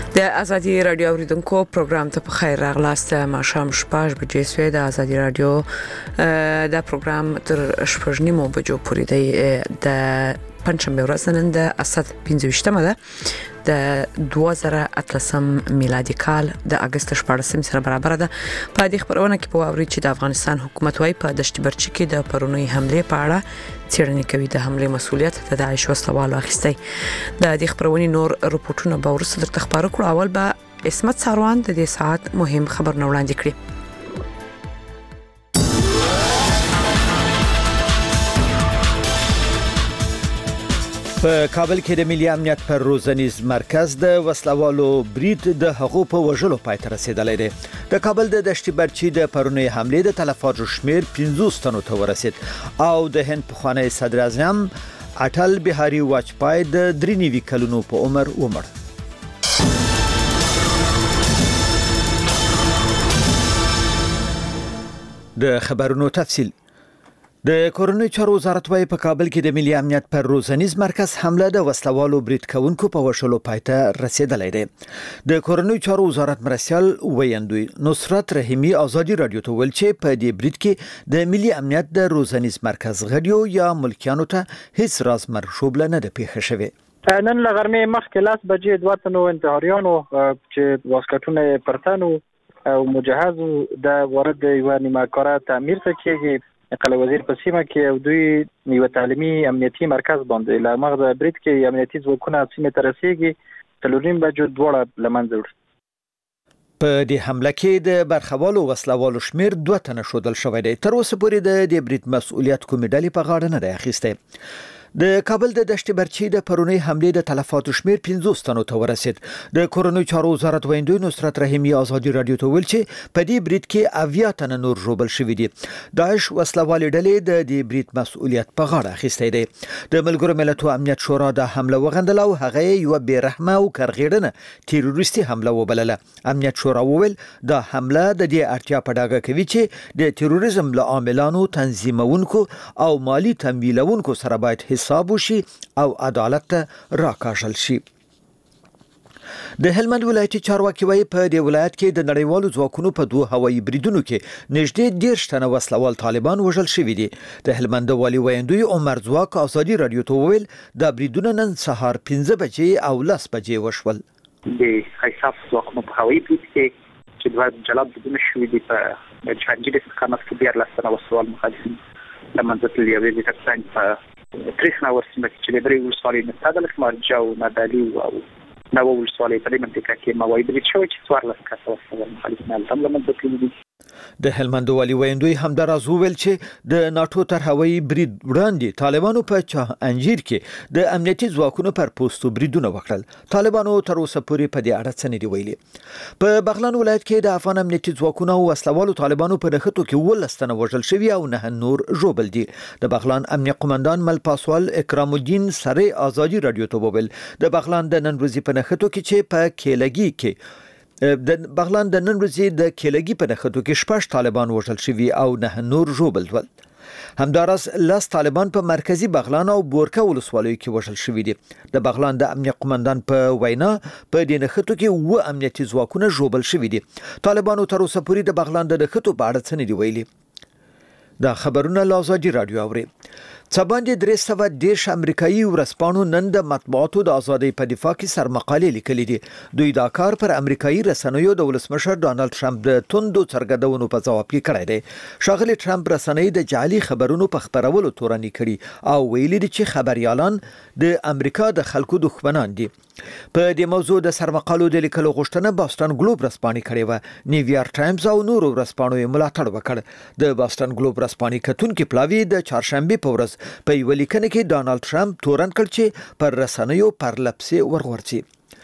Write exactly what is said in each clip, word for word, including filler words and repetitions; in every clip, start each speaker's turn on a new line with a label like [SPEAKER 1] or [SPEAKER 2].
[SPEAKER 1] د ازادي رادیو اوریدونکو پروګرام ته په خیر راغلاست. ماښام شپږ بجې سوی د ازادي رادیو د پروګرام تر شپږ نیمو بجو پورې د پنځمه ورځ نن د اسد پنځه ویشتمه ده د دوه زره اتلسم میلادي کال د اگست شپږم سره برابر ده. په دې خبرونه کې په اوري چې د افغانستان حکومت وايي په دشت برچي کې د پرونی حمله په اړه څېړنې کوي. د حمله مسؤلیت د داعش وسلوالو اخیستی. د دې خبرونې نور رپورټونه به ورسره درته خبرو کړو. اول به اسمت ساروان د دې ساعت مهم خبرونه وړاندې کړي.
[SPEAKER 2] په کابل کې د ملي امنیت پر روزنیز مرکز د وسلوالو برید د حقوق په وژلو پای ته رسیدلی دی. د کابل د دشت برچي د پرونی حمله د تلفاتو شمیر پنځوس تنو ته ورسید او د هند پخوانی صدر اعظم اټل بهاري واجپای د درې نوي کلونو په عمر ومړ. د خبرونو تفصیل. د کورنۍ چارو وزارت وايي په کابل کې د ملي امنیت پر روزنیز مرکز حمله د وسلوالو برید کوونکو په وشلو پای ته رسیدلی دی. د کورنۍ چارو وزارت مرستیال ویاندوی نصرت رحیمی ازادي رادیو ته ویل چې په دې برید کې د ملي امنیت د روزنیز مرکز غړیو یا ملکیانو ته هیڅ راز مرشوبله نه ده پیښه شوې.
[SPEAKER 3] نن لغرمې مخکې لاس بجې دوه تنو انتحاریانو چې واسکټونه پرتانو او مجهز د ورد یو نیمه‌کاره تعمیر ته کېږي قلعه وزیر په سیمه کې او دوی یو تعلیمي امنیتي مرکز باندې له مغز برید کې امنیتي ځواکونه سیمه ته رسیږي تلوریم بجو دواړه لمنځه وړي.
[SPEAKER 2] په دې حمله کې د برخوالو وسلوالو شمیر دوه تنه شودل شوی دی. تر اوسه پورې د دې برید مسؤلیت کومې ډلې په غاړه نه دی اخیستی. د کابل د دشت برچي د پرونی حمله د تلفاتو شمیر پنځوس تنو ته ورسید. د کورنۍ چارو وزارت ویاندوی نصرت رحیمی ازادي رادیو ته ویل چې په دې برید کې اویا تنه نور ژوبل شوي دي. داعش وسلوالې ډلې د دې برید مسؤلیت په غاړه اخیستی دی. د ملګرو ملتونو امنیت شورا د حمله وغندله او هغه یو بیرحمه او کرغېړنه تروریستي حمله وبلله. امنیت شورا وویل دا حمله د دې اړتیا په ډاګه کوي چې د تروریزم له عاملانو تنظیمونکو او مالی تمویلونکو سره باید حساب وشي او عدالت ته راکاږل شي. د هلمند ولایتي چارواکي وايي په دې ولایت کې د نړیوالو ځواکونو په دوه هوایي بریدونو کې نږدې ډېر شتنه وسلوال طالبان وژل شوي دي. د هلمند والي ویاندوی عمر ځواک ازادي رادیو ته وویل دا بریدونه نن سهار پنځه بجې او لس بجې وشول.
[SPEAKER 4] د خیصاف ځواکونو په هوایي برید کې چې دوه جلا بریدونه شوي دي په جهانګیر استقامت کې دیارلس تنه وسلوال مخالفین له منځه تللي او د ترڅنګ په تریخنا ورسمه چې د درې ولسوالۍ نه ساده لکمارجا او نادالي او نو ولسوالۍ په دې منطقه کې موایي برید شوی چې څوارلس کسه وسلوال مخالفین هم له منځه تللي دي.
[SPEAKER 2] د هلمند والي ویاندوی همداراز وویل چې د ناتو تر هوایي برید وړاندې طالبانو په چاه انجیر کې د امنیتي ځواکونو پر پوسټو بریدونه وکړل. طالبانو تر اوسه پورې په دې اړه څه نه دي ویلي. په بغلان ولایت کې د افغان امنیتي ځواکونو او وسلوالو طالبانو په نښتو کې ولس تنه وژل شوي او نه نور ژوبل دي. د بغلان امنیه قومندان مل پاسوال اکرام الدین سره ازادي رادیو ته وویل د بغلان د نن ورځې په نښتو کې چې په کېلګي کې د بغلان د نن ورځې د کېلګي په نښتو کې شپږ طالبان وژل شوي او نه نور ژوبل ول. همداراز لاس طالبان په مرکزی بغلان او بورکه ولسوالیو کې وژل شوي دي. د بغلان د امنیه قومندان په وینا په دې نښتو کې و امنیتي ځواکونه ژوبل شوي دي. طالبانو تر اوسه پورې د بغلان د نښتو په اړه څه نه دي ویلي. دا خبرونه له ازادي رادیو اوري. څه باندې درې سوه دېرش امریکایي ورځپاڼو نن د مطبوعاتو د ازادۍ په دفاع کې سرمقالې لیکلي دي. دوی دا کار پر امریکایي رسنیو د ولسمشر ډانلډ ټرمپ د توندو څرګندونو په ځواب کې کړی دی. ښاغلي ټرمپ رسنۍ د جعلي خبرونو په خپرولو تورني کړي او ویلي دي چې خبريالان د امریکا د خلکو دښمنان دي. په دې موضوع د سرمقالو د لیکلو غوښتنه باستون ګلوب رسپانې کړې و. نیویارک ټایمز او نورو ورځپاڼو یې ملاتړ وکړ. د باستون ګلوب رسپانې کتونکي پلاوی د چهارشنبه په ورځ په یو لیکنه کې ډانلډ ټرمپ تورن کړ چې پر رسنیو پرلپسې ورغورځي.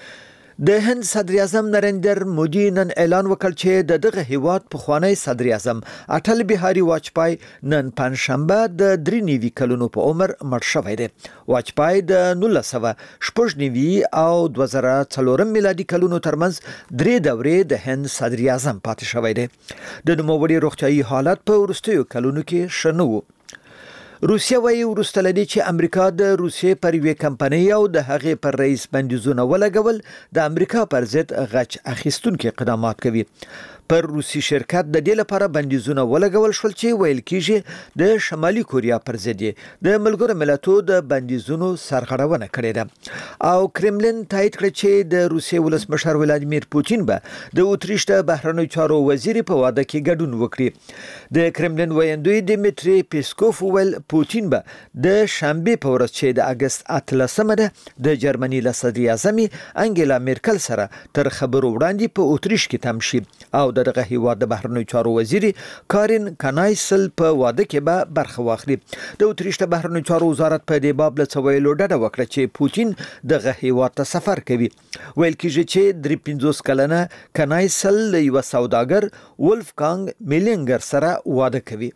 [SPEAKER 2] د هند صدر اعظم نریندر مودي نن اعلان وکړ چې د دغه هیواد پخوانی صدر اعظم اټل بهاري واجپای نن پنځشنبه د درې نوي کلونو په عمر مړ شوی دی. واجپای د نولس سوه شپږ نوي او دوه زره څلورم میلادي کلونو ترمنځ درې دورې د هند صدر اعظم پاتې شوی دی. د نوموړي روغتیايي حالت په وروستیو کلونو کې ښه نه و. روسیه وايي وروسته لدی چې امریکا د روسیې پر یوې کمپنۍ او د هغې پر رئیس بندیزونه ولګول د امریکا پر ضد غچ اخیستونکو اقدامات کوي. پر روسي شرکت د دې لپاره بندیزونه ولګول شول چې ویل کیږي د شمالي کوریا پر ضد د ملګرو ملتونو د بندیزونو سرغړونه کړې ده او کرملین تایید کړ چې د روسیې ولسمشر ولادیمیر پوتین به د اتریش د بهرنیو چارو وزیر په واده کې ګډون وکړي. د کرملین ویاندوی دیمیتری پیسکوف ویل پوتین به د شنبه په ورځ چې د اگست اتلسمه ده د جرمني له صدر اعظم انګلا میرکل سره تر خبرو وړاندې په اتریش کې تم شي او دغه هیواد د بهرنیو چارو وزیر کارین کانایسل په واده کې به برخه واخلي. د اتریش د بهرنیو چارو وزارت په دې باب له څویلو ډډه وکړه چې پوتین دغه هیواد ته سفر کوي. ویل کېږي چې درې پنځوس کلنه کانایسل له یو سوداګر ولفګانګ میلینګر سره واده کوي.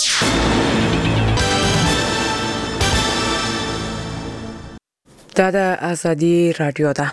[SPEAKER 1] دا د ازادي رادیو ده.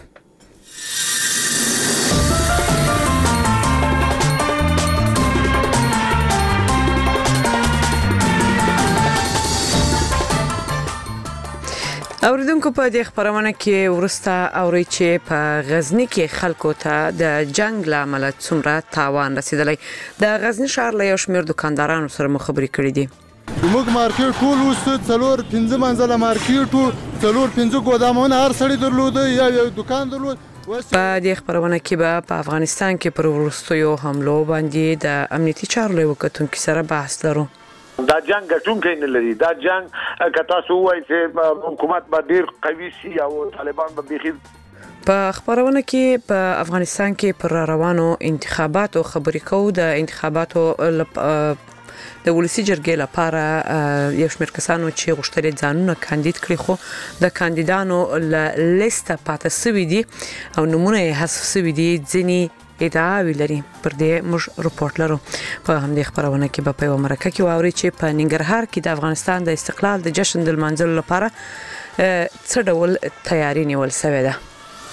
[SPEAKER 1] اوریدونکو په دې خبرونه کې ورسته اوري چې په غزنی کې خلکو ته د جنگ لامل څومره تاوان رسیدلی. د غزنی ښار له یو شمېر دکاندارانو سره مو خبرې کړې دي.
[SPEAKER 5] موږ مارکیټ ټول وسته څلور پنځه منزله مارکیټ څلور پنځه ګودامونه هر سړی درلود یا یو دکان درلود.
[SPEAKER 1] په دې خبرونه کې به په افغانستان کې پر وروستیو حملو باندې د امنیتي چارو له وکتونکو سره بحث لرو.
[SPEAKER 6] دا جنگ ګټونکی نه لري. دا جنگ که تاسو وایي چې حکومت به ډیر قوي شي او طالبان به بيخي.
[SPEAKER 1] په خبرونه کې په افغانستان کې پر روانو انتخاباتو خبرې کوو. د انتخاباتو د ولسی جرګې لپاره یو شمېر کسانو چې غوښتل ځانونه کاندید کړي خو د کاندیدانو له لیسته پاتې سوي دي او نمونه یې حذف سوي دي. ځینې ادعاوې لري. پر دې موږ رپورټ لرو. په همدې خبرونه کې به په یو مرکه کې واوري چې په ننګرهار کې د افغانستان د استقلال د جشن د لمانځلو لپاره څه ډول تیاری نیول شوې ده.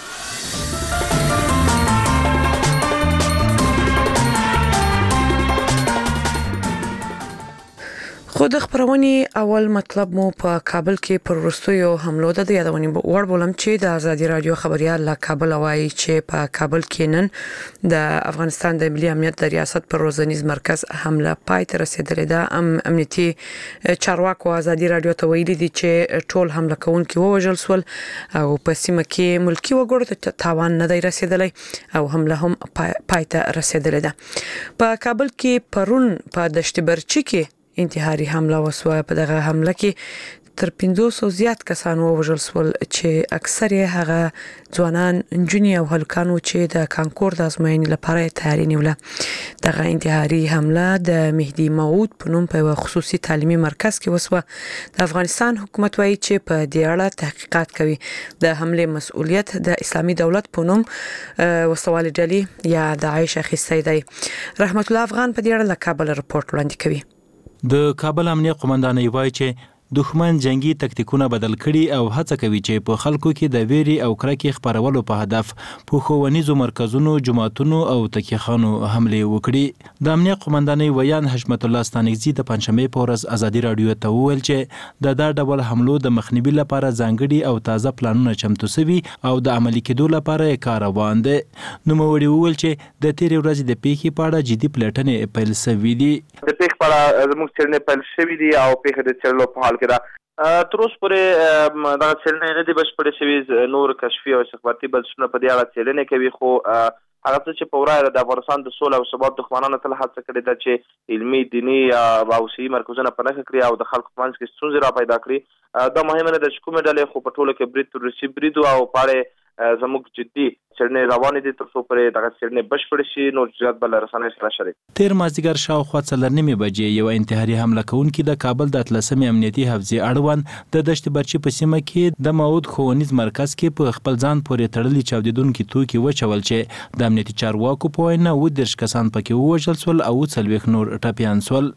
[SPEAKER 1] خو د خبرونې اول مطلب مو په کابل کې پر وروستیو حملو د یادونې وړ بولم چې د ازادي رادیو خبريال له کابل وایي چې په کابل کې نن د افغانستان د ملي امنیت د ریاست پر روزنیز مرکز حمله پای ته رسیدلې ده. ام امنیتي چارواکو ازادي رادیو ته ویلي دي چې ټول حمله کوونکي ووژل شول او په سیمه کې ملکی وګړو ته تاوان نه دی رسیدلی او حمله هم پای ته رسیدلې ده. په کابل کې پرون په دشت برچی کې انتحاري حمله وسوه. په دغه حمله کې تر پنځوس زیات کسان ووژل شول چې اکثر یې هغه ځوانان نجونې او هلکان چې د کانکور د ازموینې لپاره تیاری نیوله. دغه انتحاري حمله د مهدي موعود په نوم په خصوصي تعلیمي مرکز کې وسوه. د افغانستان حکومت وایي چې په دې اړه تحقیقات کوي. د حمله مسؤلیت د اسلامي دولت په نوم وسوالې ډلې یا داعش اخیستی دی. رحمت الله افغان په دې اړه له کابل رپورټ وړاندې کوي.
[SPEAKER 7] د کابل امنیه قومندانۍ وایي چې دښمن جنگي تکتیکونه بدل کړي او هڅه کوي چې په خلکو کې د ویري او کرکې خپرولو په هدف په ښوونیزو مرکزونو، جماعتونو او تکیخانو حمله وکړي. د امنیه قومندانۍ ویان حشمت الله ستانکزي د پنځشنبه په ورځ ازادي رادیو ته وویل چې د دا ډول حملو د مخنیوي لپاره ځانګړي او تازه پلانونه چمتو شوي او د عملي کېدو لپاره یې کار روان دی. نوموړي وویل چې د تېرې ورځې د پیښې په اړه جدي پلټنې پیل شوي دي.
[SPEAKER 8] د پیښې په اړه زموږ څېړنې پیل شوي دي او پیښې د څېړلو په حال کې ده. تر اوسه پورې دغه څېړنې نه دي بشپړې شوې. نور کشفي او استخباراتي بنسټونه په دې اړه څېړنې کوي خو هغه څه چې په وړاندې د افغانستان د سولې او ثبات دښمنانو تل هڅه کړې ده چې علمي، دیني او سیاسي مرکزونه په نښه کړي او د خلکو په منځ کې ستونزې را پیدا کړي. دا مهمه نه ده چې کومې ډلې خو په ټولو کې برید تروریستي برید او په اړه زموږ جدي څېړنې روانې دي تر څو پورې دغه څېړنې بشپړې شي. نور جزئیات به له رسنیو سره شریک.
[SPEAKER 7] تېر مازدیګر شاوخوا څلور نیمې بجې یو انتحاري حمله کوونکي د کابل د اتلسمې امنیتي حوزې اړوند د دشت برچي په سیمه کې د موعود ښوونیز مرکز کې په خپل ځان پورې تړلي چاودېدونکي توکي وچول چې د امنیتي چارواکو په وینا اووه دېرش کسان پکې ووژل شول او څلوېښت نور ټپیان شول.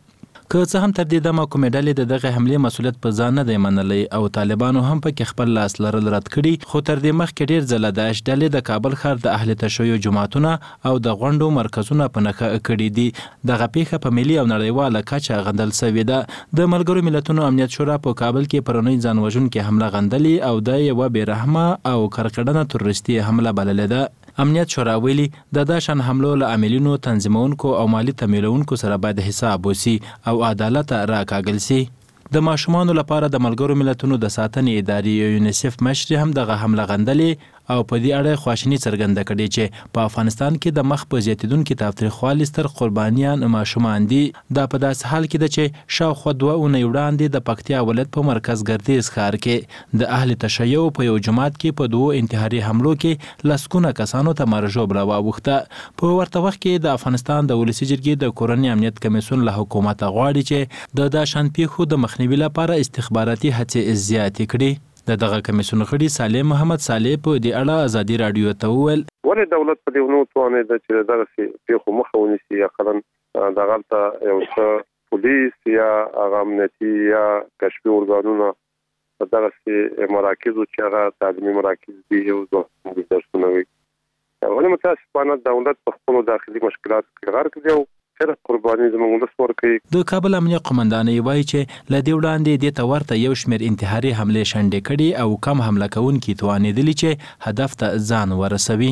[SPEAKER 7] که څه هم تر دې دمه کومې ډلې د دغه حملې مسؤلیت په ځان نه دی منلی او طالبانو هم پکې خپل لاس لرل رد کړي، خو تر دې مخکې ډېر ځله داعش ډلې د کابل ښار د اهل تشیع جوماتونه او د غونډو مرکزونه په نښه کړي دي. دغه پیښه په ملي او نړیواله کچه غندل سوې ده. د ملګرو ملتونو امنیت شورا په کابل کې پرونی ځان وژونکې حمله غندلې او د یوه بېرحمه او کړکړنه تروریستي حمله بللې ده. امنیت شورا ویلي د دا شان حملو له عاملینو، تنظیمونکو او مالي تمویلونکو سره باید حساب وسی او عدالت راکاږل سي. د ماشومانو لپاره د ملګرو ملتونو د ساتنې ادارې یونیسف مشر هم دغه حمله غندلې او په دې اړه خواشیني څرګنده کړې چې په افغانستان کې د مخ په زیاتیدونکي تاوتریخوالي ستر قربانیان ماشومان دي. دا په داسې حال کې ده چې شاوخوا دوه اونۍ وړاندې د پکتیا ولایت په مرکز ګردیز ښار کې د اهل تشیع په یو جومات کې په دوو انتحاري حملو کې لسګونه کسانو ته مرژوب راواوښته. په ورته وخت کې د افغانستان د ولسي جرګې د کورني امنیت کمیسیون له حکومته غواړي چې د دا شان پیښو د مخنیوي لپاره استخباراتي هڅې زیاتې کړي. د دغه کمیسیون غړي صالح محمد صالح په دې اړه ازادي رادیو ته وویل
[SPEAKER 9] ولې دولت په دې ونو توانېده چې دغسې پیښو مخه ونیسي، اقلا دغلته یو څه پولیس یا هغه امنیتي یا کشفي ارګانونه په دغسې مراکزو چې هغه تعلیمي مراکز دي یو ځوان درسونه وي، ولې متاسفانه دولت په خپلو داخلي مشکلاتو کې غرق دی او صرف قرباني زموږ ولس ورکوي.
[SPEAKER 7] د کابل امنیه قومندانۍ وایي چې له دې وړاندې دې ته ورته یو شمېر انتحاري حملې شنډې کړي او کم حمله کوونکي توانېدلي چې هدف ته ځان ورسوي.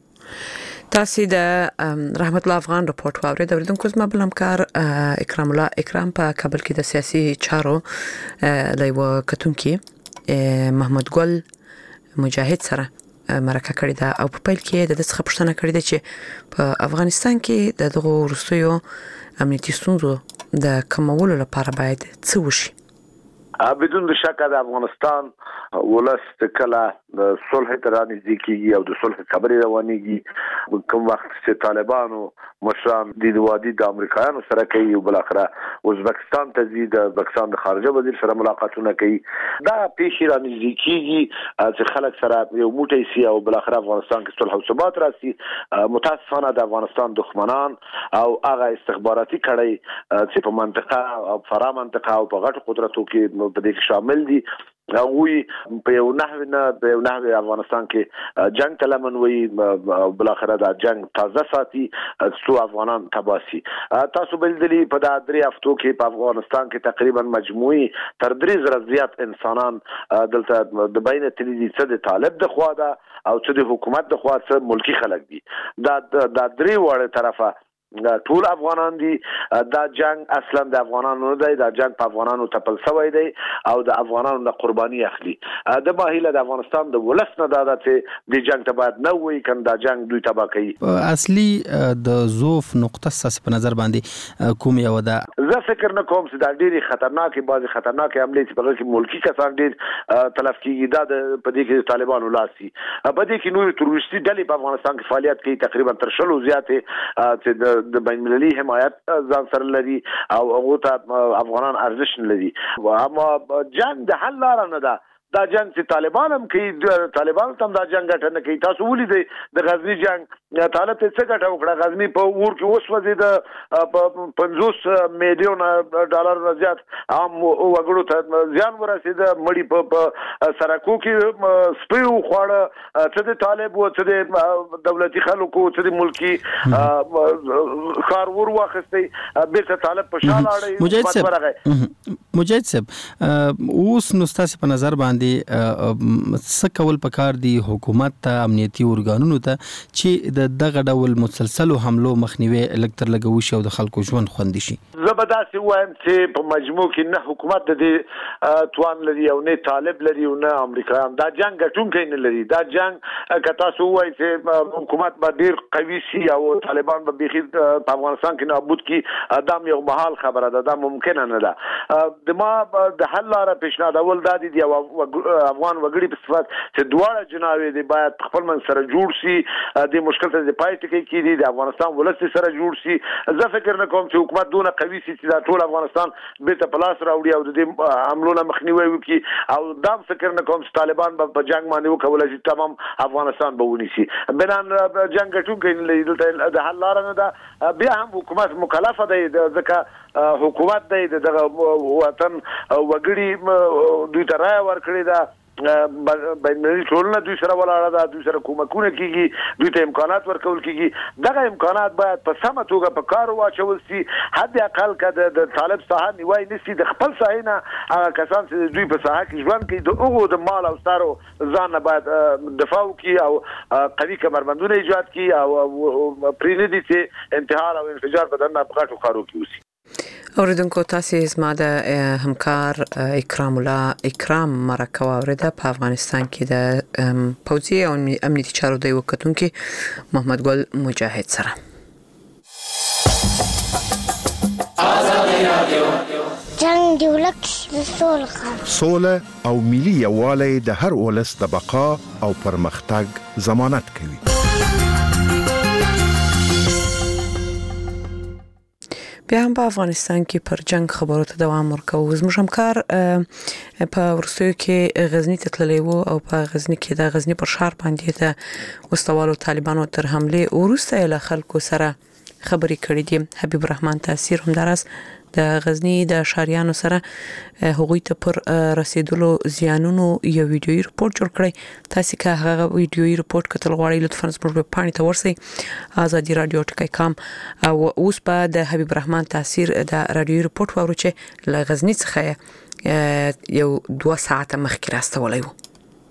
[SPEAKER 1] تاسو د رحمت الله افغان رپورت واورید. اوریدونکو زما بل همکار اکرام الله اکرام په کابل کې د سیاسي چارو د یو کتونکي محمد ګل مجاهد سره مرکه کړې ده او په پیل کې د څه خبرشتنه کړې ده چې په افغانستان کې د دغه وروستیو امنیتي ستونزو د کمولو لپاره باید څه وشي.
[SPEAKER 6] بدون شک د افغانستان ولس کله د صلح ته رانږدې کیږي او د صلح خبرې روانېږي، کوم وخت چې طالبانو مشران د وادي د امریکایانو سره کوي او بل اخره ازبکستان ته ځي، د ازبکستان د خارجه وزیر سره ملاقاتونه کوي، دا پیښې رانږدې کیږي چې خلک سره یو موټی سي او بل اخره افغانستان کې صلح او ثبات راسي. متاسفانه د افغانستان دښمنان او هغه استخباراتي کړۍ چې په منطقه او فرا منطقه او په غټو قدرتو کې په دې کې شامل دي، هغوی په یو نحوه نه په یو نحوه افغانستان کې جنگ ته لمن وي او بل اخره دا جنگ تازه ساتي څو افغانان تباسي. تاسو بلدلی په دا درې هفتو کې په افغانستان کې تقریبا مجموعي تر درې زره زیات انسانان دلته د بین تللی څه د طالب د خوا ده او څه د حکومت د خوا څه ملکی خلک دي، دا دا درې وړه طرفه ټول افغانان دي. دا جنگ اصلا د افغانانو نه دی، دا جنگ په افغانانو تپل شوی دی او د افغانانو د قرباني اخلي. د ماهیله د افغانستان د ولس نه دا چې د جنگ ته باید نه وي کنه دا جنگ دوی تبا کوي.
[SPEAKER 10] اصلي د ضعف نقطه ساس په نظر باندې کوم یو ده؟
[SPEAKER 6] زه فکر نه کوم چې دا ډېری خطرناکې بعضي خطرناکې حملې چې په کې ملکی کسان ډېر تلف کیږي، دا په دې کې طالبانو لاسي، په دې کې نور تروریستي ډلې په افغانستان کې فعالیت کوي، تقریبا تر شلو زیاتې چې د بین المللي حمایت ځان سره لري او هغه ته افغانان ارزش لري. اما جنگ د حل لاره نه ده، دا جنگ چې طالبان هم کوي، طالبان هم دا جنگ ګټه نه کوي. تاسو ولیدئ د غزنی جنگ طالب ته څه ګټه وکړه؟ غزنی په اور کې وسوځي، د پنځوس میلیون ډالر نه زیات عام وګړو ته زیان ورسېد، مړي په سرکو کې سپي وخوړه، څه د طالب و څه د دولتي خلکو څه د ملکی ښار ور واخیستی، بیرته طالب په شا لاړی.
[SPEAKER 10] مجاهد صاحب مجاهد صاحب اوس نو ستاسو په نظر باندې څه کول پکار دي حکومت ته، امنیتي ارګانونو ته چې د دغه ډول مسلسلو حملو مخنیوي الکتر لګوي شي او د خلکو ژوند خوندي شي؟
[SPEAKER 6] زه به داسې وایم چې په مجموع کې نه حکومت د دې توان لري او نه طالب لري او نه امریکایان. دا جنگ ګټونکی نه لري. دا جنگ که تاسو ووایئ چې حکومت به ډېر قوي سي او طالبان به بیخي په افغانستان کې نابود کړي، دا یو محال خبره ده، دا ممکنه نه ده. د ما د حل لاره پیشنهادول دا دي د افغان وګړي په صفت چې دواړه جناوي دي باید خپل من سره جوړ شي د مشکل ته د پای ټکی کېدي د افغانستان ولس سره جوړ شي. زه فکر نه کوم چې حکومت دونه قوي سي چې دا ټول افغانستان به ته پلاس راوړي او د عملونو مخنیوي وکړي او دا فکر نه کوم چې طالبان په جنگ باندې وکولای شي تمام افغانستان به ونیسي. بنان جنگ ټونګ د حل لار نه ده. بیا هم حکومت مکلفه دی ځکه حکومت دی دغه وطن وګړي دوی ته رایه ورکړې ده بینالمللي ټولنه دوی سره ولاړه ده دوی سره کومکونه کیږي دوی ته امکانات ورکول کیږي دغه امکانات باید په سمه توګه په کار واچول سي. حد اقل که د طالب ساحه نیوای نشي د خپل ساحې نه هغه کسان چې دوی په ساحه کې ژوند کوي د هغو د مال او ستارو ځان نه باید دفاع وکړي او قوي کمربندونه ایجاد کړي او پرېږدي چې انتحار او انفجار په دننه په غټو ښارو کې وشي.
[SPEAKER 1] اوریدونکو تاسو زما د همکار اکرام الله اکرام مرکه واوریده په افغانستان کې د پوځي او امنیتي چارو د وکتونکو محمد ګل مجاهد سره.
[SPEAKER 11] جنگ دی ولک سوله
[SPEAKER 12] سوله او ملي یووالی د هر ولس د بقا او پرمختګ ضمانت کوي.
[SPEAKER 1] بیا هم په افغانستان کې پر جنگ خبرو ته دوام ورکوو. زموږ همکار په ورسوي کې غزنی ته تللی و او په غزنی کې د غزنی پر ښار باندې د وسوالو طالبانو تر حمله وروسته له خلکو سره خبرې کړې دي. حبیب الرحمن تاثیر همدارس د غزنی د شاریانو سره هغوی ته پر رسیدلو زیانونو یو ویډیویي رپورت جوړ کړی. تاسو که هغه ویډیویي رپورت کتل غواړئ لطفا زموږ په پاڼې ته ورسئ آزادي رادیو ټکی کام او اوس په د حبیب الرحمن تاثیر د رادیویي رپورت واورو چې له غزنی څخه یو دوه ساعته مخکې راستولی و.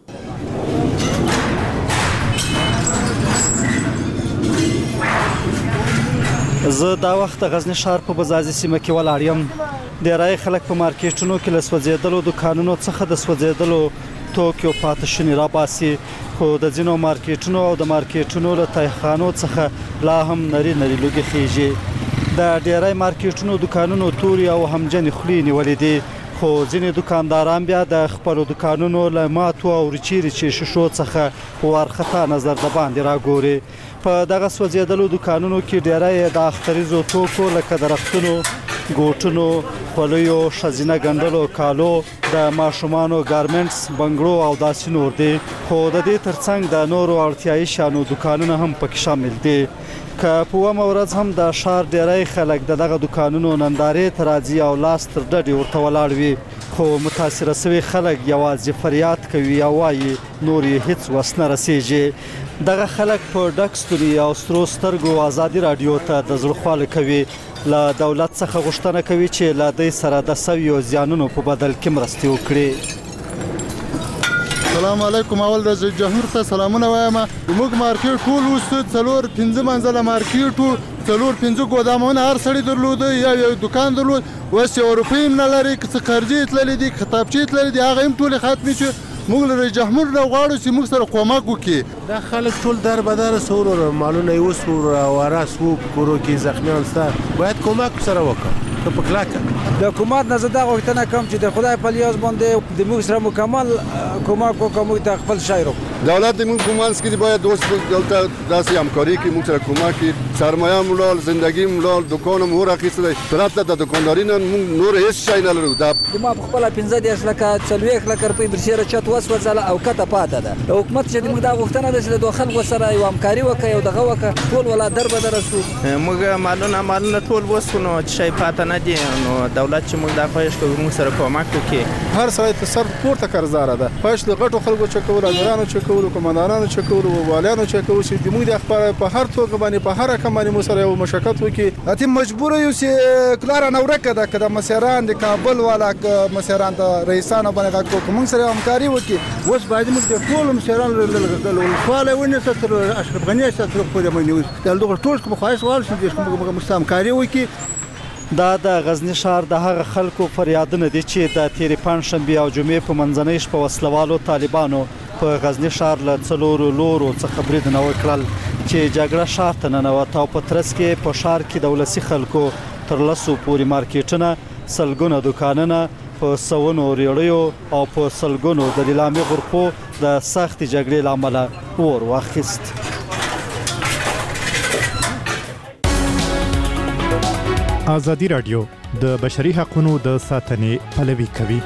[SPEAKER 13] زه دا وخت غزنی ښار په بزازي سیمه کې ولاړ یم. ډیری خلک په مارکیټونو کې له سوځېدلو دکانونو څخه د سوځېدلو توکو پاتې شونې راباسي خو د ځینو مارکیټونو او د مارکیټونو له تایخانو څخه لا هم نری نری لوګي خېږي. د ډیری مارکیټونو دکانونو توري او همجنې خولې نیولې دي خو ځینې دکانداران بیا د خپلو دکانونو له ماتو او ریچې ریچې شیشو څخه وارخطا نظر د باندې راګوري. په دغه سوځېدلو دکانونو کې ډیری د اختریزو توکو لکه د رختونو ګوټونو خولیو ښځینه ګنډلو کالو د ماشومانو ګارمنټس بنګړو او داسې نور دي خو د دې ترڅنګ د نورو اړتیايي شیانو دکانونه هم پکې شامل دي. که په اومه ورځ هم د ښار ډیری خلک د دغه دکانونو نندارې ته راځي او لاس تر ډډې ورته ولاړ وي خو متاثره شوي خلک یوازې فریاد کوي او وایي نور یې هیڅ وس نه رسیږي. دغه خلک په ډک ستوري او سترو سترګو آزادي رادیو ته د زړه کوي له دولت څخه غوښتنه کوي چې له دوی سره د سویو زیانونو په بدل کې مرستې وکړي.
[SPEAKER 5] السلام علیکم. اول د جمهور ته سلامونه وایم. موږ مارکیټ ټول وسو څلور پنځه منځله مارکیټ څلور پنځه ګودامونه هر سړی درلود یا یو دکان درلود وس یو روپۍ نه لري که قرضې تللې دي کتابچې تللې دي هغه هم ټول ختم شي. موږ له جمهور نه غواړو چې موږ سره کومک وکړي.
[SPEAKER 14] دا خلک ټول در بدر سور مالونه یې وسور او راس وو کورو کې زخمیان ستا باید کومک سره وکړو. ته په کلاکه
[SPEAKER 15] د حکومت نه زه دا غوښتنه کوم چې د خدای په لیاز باندې د موږ سره مکمل کومک وکړو موږ ته خپل شی رو.
[SPEAKER 16] دولت د موږ کومانس کې باید دوست دلته داسې همکاري کوي موږ سره کومک کوي. سرمایه مولال زندگی مولال دکانم ور اخیسته پرته د دکانداري نه موږ نور هیڅ شی نه لرو. دا
[SPEAKER 15] ما په خپل پنځه دیش لکه څلوېښت لکه روپۍ برسیره چت وسوځله او کته پاته ده. د حکومت چې موږ دا غوښتنه ده چې د خلکو سره یو همکاري وکړي او دغه وکړه ټول ولا در بدر سو.
[SPEAKER 17] موږ مالونه مالونه ټول وسونو چې شی پاته نه دي نو دولت چې موږ دا خواهش کوي موږ سره کومک وکړي.
[SPEAKER 18] هر سړی ته سر پورته قرضدار ده. خواهش له غټو خلکو چکول اجرانو چکول کمانډانانو چکول او والیانو چکول چې موږ د خبره په هر توګه باندې په هر رقم باندې مو سره یو مشکل وکړي.
[SPEAKER 19] اته مجبور یو چې کلار نه ورکه ده کده مسیران د کابل والا مسیران د رئیسانو باندې کوم موږ سره همکاري وکړي.
[SPEAKER 20] اوس باید موږ د ټول مسیران له فعال ونه ستر اشرف غنی ستر پورې مې دغه ټول کوم خواهش وال چې موږ مستمکاري وکړي.
[SPEAKER 13] دا د غزنی ښار د هغه خلکو فریادونه دي چې د تیرې پنځشنبې او جمعې په منځنۍ شپه وسلوالو طالبانو په غزنی ښار له څلورو لورو څخه بریدونه وکړل چې جګړه ښار ته ننوته او په ترڅ کې په ښار کې د ولسي خلکو تر لسو پورې مارکیټونه سلګونه دکانونه په سونو ریړیو او په سلګونو د لیلامي غرفو د سخت جګړې لامل ور واخیست.
[SPEAKER 21] ازادي رادیو د بشري حقوقو د ساتنې پلوي کوي.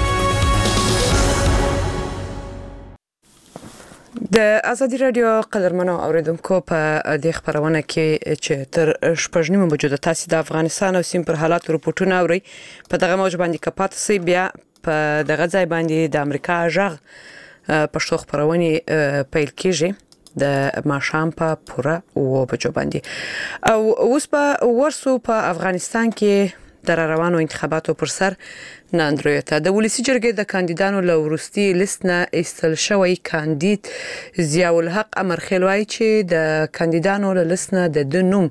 [SPEAKER 1] د ازادي رادیو قدرمنو اوریدونکو په دې خبرونه کې چې تر شپږ نیمه بجو د تاسو د افغانستان او سیم پر حالات رپورټونه اوري په دغه موضوع باندې کپات سي بیا په دغه ځای باندې د امریکا ژغ پښتو خبرونه پیل کیږي د ماشام په پوره او بجو باندې او اوس په ورسو په افغانستان کې در روانو انتخاباتو پر سر ناندرویته د ولسی جرګې د کاندیدانو لورستي لیست نه ایستل شوی کاندید ضیاء الحق امرخیل وایي چې د کاندیدانو له لیست نه د د نوم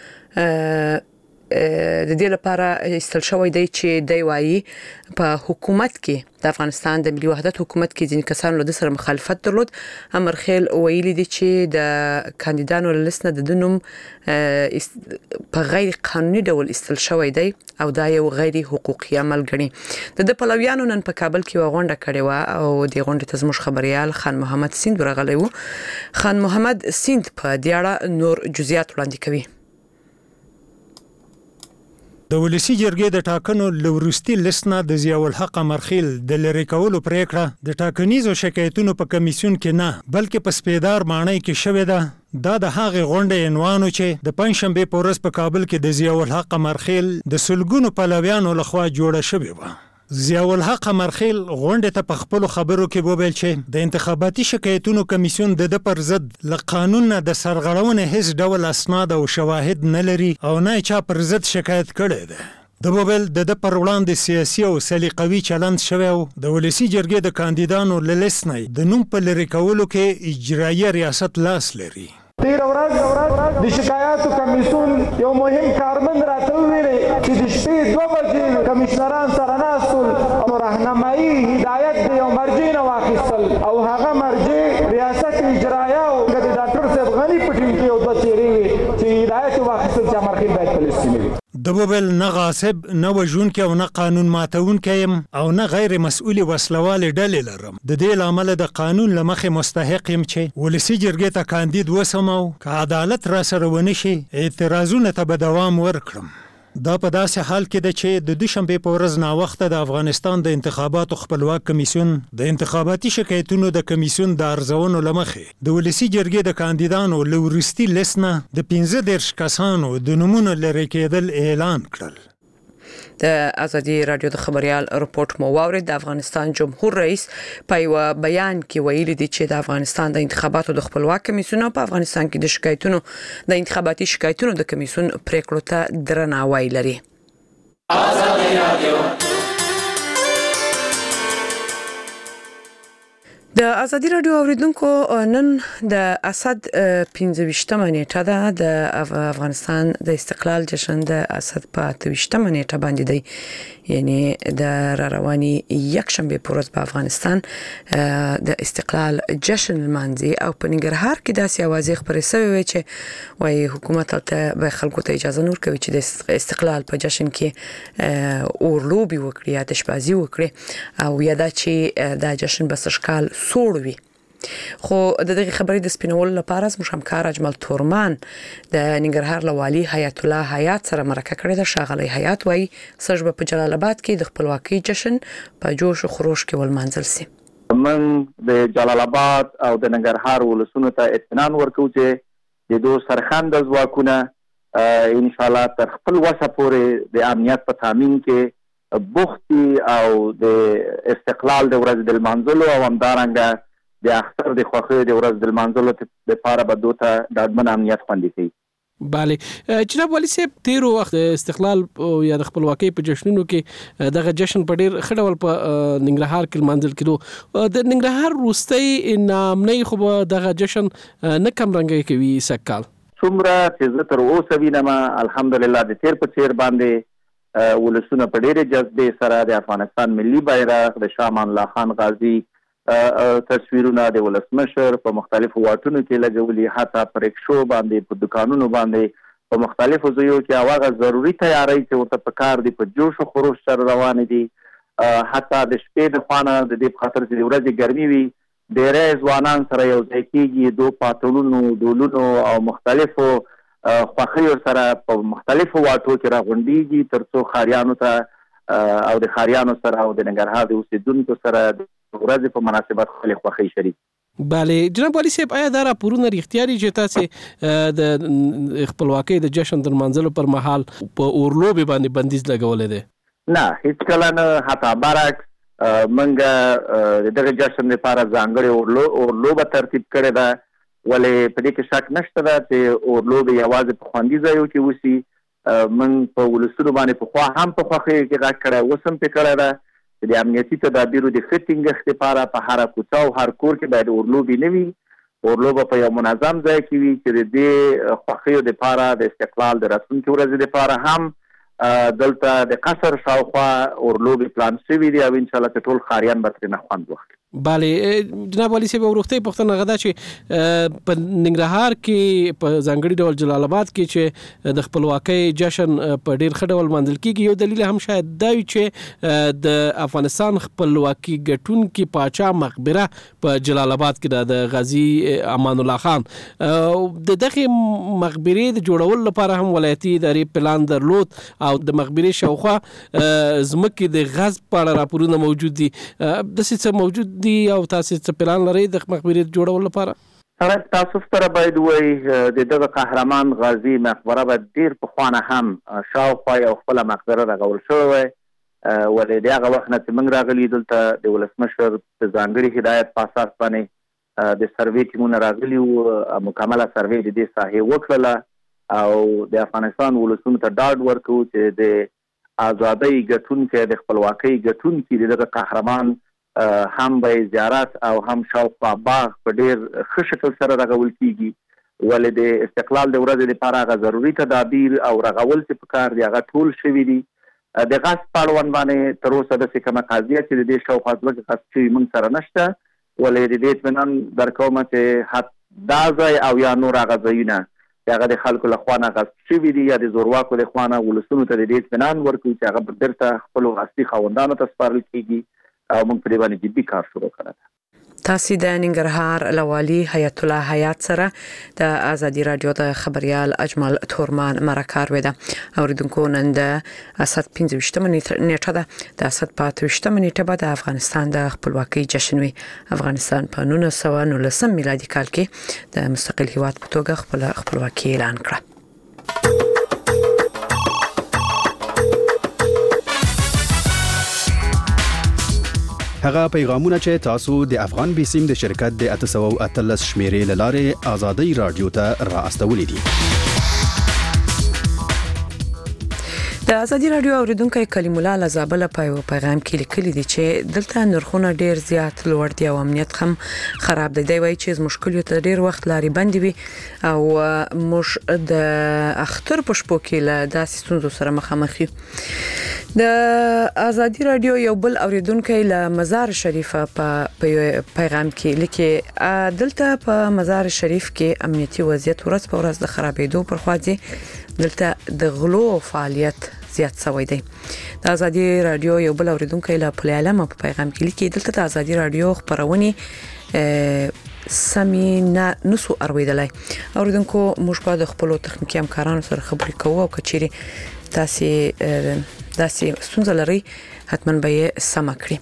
[SPEAKER 1] د دې لپاره ایستل شوی دی چې دی وایي په حکومت کې د افغانستان د ملي وحدت حکومت کې ځینې کسان له سره مخالفت درلود. امرخیل ویلي دی چې د کاندیدانو له لیست نه د نوم په غیر قانوني ډول ایستل شوی دی او دا یو غیر حقوقي عمل ګڼي. د د پلویانو نن په کابل کې غونډه کړې و او د غونډې ته زموږ خبريال خان محمد سیند ورغلی و. خان محمد سیند په دې اړه نور جزئیات وړاندې کوي.
[SPEAKER 22] د ولسی جرګې د ټاکنو لورستي لیسنا د ضیاء الحق امرخیل د لری کولو پریکړه د ټاکنیزو شکایتونو په کمیسیون کې نه بلکې په سپیدار معنی کې شوې ده. دا د هغه غونډې عنوانو چې د پنځشنبه په ورځ په کابل کې د ضیاء الحق امرخیل د سلګونو پلویانو لخوا جوړه شوې و. ضیاء الحق امرخیل غونډه ته په خپل خبرو کې وویل چې د انتخاباتي شکایتونو کمیسیون د د پر ضد ل قانون نه د سرغړونې هیڅ ډول اسناد او شواهد نه لري او نه چا پر ضد شکایت کړي ده. د موبایل د د پر وړاندې سیاسي او سلیقوي چلند شوی او د ولسی جرګې د کاندیدانو له لیست نه د نوم په لری کولو کې اجرایي ریاست لاس لري.
[SPEAKER 23] تیر ورځ د شکایاتو کمیسیون یو مهم کارمند راټولوي چې د شپې دوه بجې کمشنران سره ناستول او راهنمایي هدایت د یو مرجع نه واخیستل او هغه مرجع ریاست اجرایه او د ډاکټر صاحب غنی په ټیم کې یو دوه چیرې وي چې هدایت واخیستل چې امرخیل باید په لیست کې وي.
[SPEAKER 22] د موبایل نه غاصب نه وژونکی او نه قانون ماتونکی يم او نه غیر مسؤلي وسلوال ډلې لرم. د دې لامل د قانون لمخې مستحق يم چې ولسی جرګې ته کاندید وسمو که عدالت را سره ونشي اعتراضونه ته به دوام ورکړم. دا په داسې حال کې ده چې د دوشنبه په ورځ نا وخت د افغانستان د انتخاباتو خپلواک کمیسیون د انتخاباتي شکایتونو د کمیسیون د ارزونو لمخې د ولسی جرګې د کاندیدانو لورستي لیست نه د پنځه دیرش کسانو د نومونو لرې کېدل اعلان کړل.
[SPEAKER 1] د ازادي رادیو د خبريال رپورت مو واورید. د افغانستان جمهور رئیس په یو بیان کې ویلي دی چې د افغانستان د انتخاباتو د خپلواک کمیسیون په افغانستان کې د شکایتونو د انتخاباتي شکایتونو د کمیسیون پریکړو ته درناوی لري. ازادي رادیو د ازادي رادیو اوریدونکو نن د اسد پنځه ویشتمه نیټه ده. د افغانستان د استقلال جشن د اسد په اته ویشتمه نیټه باندې دی، یعنی د رواني یک شنبه په ورځ په افغانستان د استقلال جشن لمانځي او په ننګرهار کې داسې اوازې خبرې شوې وي چې وايي حکومت ته به خلکو ته اجازه نور کوي چې د استقلال په جشن کې اورلوبي وکړي، آتشبازي وکړي او یا دا چې دا جشن بس ښکال سوړ وي. خو د دغه خبرې د سپینولو لپاره زموږ همکار اجمل تورمان د ننګرهار له والي حیات الله حیات سره مرکه کړې ده. ښاغلی حیات وایي سږ په جلال آباد کې د خپلواکۍ جشن په جوش او خروش کې ولمانځل سي.
[SPEAKER 4] من د جلال آباد او د ننګرهار ولسونو ته اطمینان ورکوم چې د دوه سرخند ځواکونه ان شاء الله تر خپل وسه پورې د امنیت په تامین کې بوختي او د استقلال د ورځ د لمانځلو او همدارنګه د اختر د خوښۍ د ورځ د لمانځلو لپاره به دوی ته ډاډمن امنیت خوندي کړي.
[SPEAKER 24] بله جناب والي صاحب، تیر وخت استقلال یا د خپلواکۍ په جشنونو کې دغه جشن په ډیر ښه ډول په ننګرهار کې لمانځل کېدو. د ننګرهار وروستۍ نامنۍ خو به دغه جشن نه کم رنګی کوي سږ کال.
[SPEAKER 4] څومره چې زه تر اوسه وینم الحمدلله د تیر په څیر باندې ولسونه په ډېرې جذبې سره د افغانستان ملي بیرغ د شاه امان الله خان غازي تصویرونه د ولسمشر په مختلفو واټونو کې لګولي، حتی پر رکشو باندې په دکانونو باندې په مختلفو ځایو کې هغه ضروري تیاری چې ورته پکار دي په جوش او خروش سره روان دي
[SPEAKER 2] حتی د شپې د خوانه د دې په خاطر چې د ورځې ګرمي وي ډېری ځوانان سره یو ځای کېږي دو پاتلونو ډولونو او مختلفو خوښیو سره په مختلفو واټو کې راغونډېږي تر څو ښاریانو ته او د ښاریانو سره او د ننګرهار د اوسېدونکو سره د ورځې په مناسبت خپلې خوښۍ شریک.
[SPEAKER 24] بله جناب والي صاحب آیا دا راپورونه رښتیا دي چې تاسې د خپلواکۍ د جشن د لمانځلو پر مهال په اورلوبې باندې بندیز لګولی دی؟
[SPEAKER 2] نه هیڅ کله نه، حتی برعکس موږ د دغه جشن لپاره ځانګړې اورلوبه ترتیب کړې ده، ولې په دې کې شک نشته ده چې اورلوبې یوازې په خوندي ځایو کې وسي. موږ په ولسونو باندې پخوا هم په خوښیو کې غږ کړی، اوس هم پرې کړی ده چې د امنیتي تدابیرو د ښه ټینګښت لپاره په هره کوڅه او هر کور کې باید اورلوبې نه وي. اورلوبه په یو منظم ځای کې وي چې د دې خوښیو لپاره د استقلال د راتلونکي ورځې لپاره هم دلته د قصر شاوخوا اورلوبې پلان شوي دي او انشاءالله چې ټول ښاریان به ترېنه خوند واخلي.
[SPEAKER 24] بله جناب والي صاحب وروختۍ پوښتنه هغه ده چې په ننګرهار کې په ځانګړي ډول جلال آباد کې چې د خپلواکۍ جشن په ډېر ښه ډول لمانځل کېږي، یو دلیل هم شاید دا وي چې د افغانستان خپلواکي ګټونکي پاچا مقبره په جلال آباد کې ده د غازي امان الله خان. د دغې مقبرې د جوړولو لپاره هم ولایتي ادارې پلان درلود او د مقبرې شاوخوا ځمکې د غصب په اړه راپورونه موجود دي. داسې څه موجود دي او تاسو څه پلان لرئ د مقبرې جوړولو لپاره؟
[SPEAKER 2] سره تاسو سره باید وایي د دغه قهرمان غازي مقبره به ډېر پخوانه هم شاوخوا یو خپله مقبره رغول شوې وی، ولې د هغه وخت نه چې موږ راغلي دلته د ولسمشر د ځانګړي هدایت په اساس باندې د سروې ټیمونه راغلي وو، مکمله سروې د دې ساحې وکړله او د افغانستان ولسونو ته ډاډ ورکوو چې د ازادۍ ګټونکی د خپلواکۍ ګټونکي د دغه قهرمان هم به زیارت او هم شاوخوا باغ په ډېر ښه شکل سره رغول کېږي، ولې د استقلال د ورځې لپاره هغه ضروري تدابیر او رغول چې پکار دي هغه ټول شوي دي. د غصب په اړوند باندې تر اوسه داسې کومه قضیه چې د دې شاوخوا ځمکې غصب شوي موږ سره نشته، ولې د دې اطمینان درکوم چې دا ځای او یا نور هغه ځایونه چې هغه د خلکو له خوا نه غصب شوي دي یا د زورواکو له خوا نه ولسونو ته د دې اطمینان ورکوي چې هغه بېرته خپلو اصلي خاوندانو ته سپارل کېږي او موږ په دې باندې جدي کار شروع کړی ده.
[SPEAKER 1] تاسو د ننګرهار له والي حیات الله حیات سره د ازادي رادیو د خبريال اجمل تورمان مرکه وروده. اوریدونکو نن د اسد پنځه ویشتمه نیټه ده، د اسد په اته ویشتمه نیټه به د افغانستان د خپلواکۍ جشن وي. افغانستان په نولس سوه نولسم میلادي کال کې د مستقل هیواد په توګه خپل خپلواکي اعلان کړه.
[SPEAKER 3] هغه پیغامونه چې تاسو د افغان بیسیم د شرکت د اته سوه اتلس شمیرې لاره آزادی رادیو ته را استولې دي.
[SPEAKER 1] د ازادي رادیو اوریدونکو کلیم الله لزابل په یو پیغام کې لیکلي دي چې دلته نرخونه ډیر زیات لوړ دي او امنیت هم خراب دی. دی وایي چې مشکل ته ډیر وخت لاري بند وي او مش د اختر په شپو کې له داسې ستونزو سره مخامخ یو. د ازادي رادیو یو بل اوریدونکو له مزار شریف په پیغام کې لیکي دلته په مزار شریف کې امنیتي وضعیت ورځ په ورځ د خرابېدو پر خوا دي. دلته د غلو فعالیت زیات شوی دی. د ازادي رادیو یو بل اوریدونکو له پل علم په پیغام کې لیکي دلته د ازادي رادیو خبرونه سمینه نسو ارویدلای. اوریدونکو موږ په خپل تخنیکی همکارانو سره خبرې کوو او کچيري تاسو داسې ستونزه لري حتما به یې سم کړئ.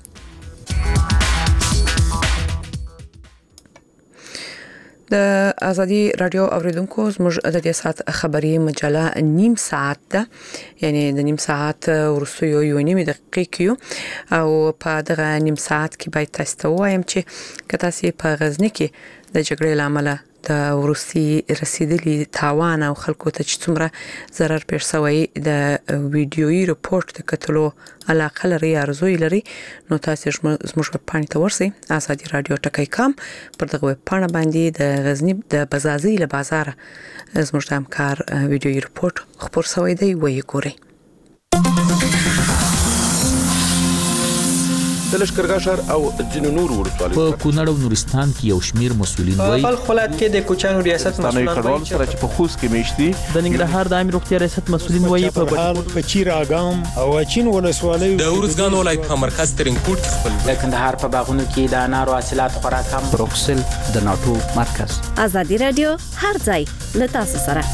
[SPEAKER 1] د ازادي رادیو اوریدونکو زموږ د دې ساعت خبري مجله نیم ساعت ده، یعنی د نیم ساعت ورسته یو یو نیم دقیقې کیو او په دغه نیم ساعت کې باید تاسو ته وایم چې کله تاسو په غزنی کې د جګړې لامل د ورسي رسیدلی تاوان او خلکو ته چې څومره ضرر پېښ شوی د ویډیويي رپورت د کتلو علاقه لري ارزوی لري نو تاسو زموږ په پاڼې ته ورسئ ازادي رادیو ټکی کام پر دغه پاڼه باندې د غزنی د بازازي له بازار زموږ د همکار ویډیويي رپورت خبر شوی دی وایي ګورئ.
[SPEAKER 7] د لشکرګاه ښار او ځینو نورو ولسوالیو
[SPEAKER 8] په کونړ او نورستان کې یو شمیر مسولین
[SPEAKER 9] په
[SPEAKER 8] وایي
[SPEAKER 9] بلخ ولایت کې د کوچانو ریاست مسولین
[SPEAKER 7] وایي چې په خوست کې میشتي
[SPEAKER 8] د ننګرهار د عامه روغتیا ریاست مسولین وایي په
[SPEAKER 22] په چیر اګام او اچین ولسوالۍ
[SPEAKER 10] د ورزګان ولایت په مرکز ترینکوټ خپل
[SPEAKER 25] د کندهار په باغونو کې د انارو حاصلات خورا کم.
[SPEAKER 8] بروکسل د ناتو مرکز.
[SPEAKER 26] ازادي رادیو هر ځای له تاسو سره.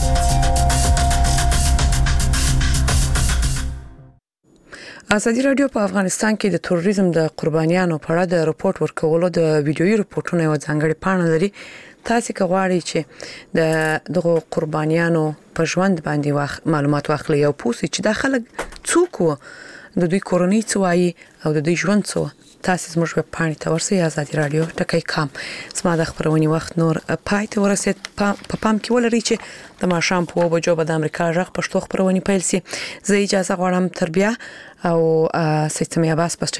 [SPEAKER 1] ازادي رادیو په افغانستان کې د تروریزم د قربانیانو په اړه د راپورټ ورکولو د ویډیويي راپورټونو یو ځانګړی پاڼه لري. تاسو که غواړئ چې د دغه قربانیانو په ژوند باندې واخ معلومات واخلئ او پوښتنه چې د خلک څوک وو، د دوی کورنۍ څه وایي او د دوی ژوند څه، تاسو زموږ په پاڼې ته ورسئ. ازادي رادیو ټکی کام. زما د خبرونې وخت نور پای ته ورسید. په پام کې ولرئ چې د ماښام په اوه بجو به د امریکا غږ پښتو خبرونه پیل شي. زه اجازه غواړم تر بیا او سیستم عباس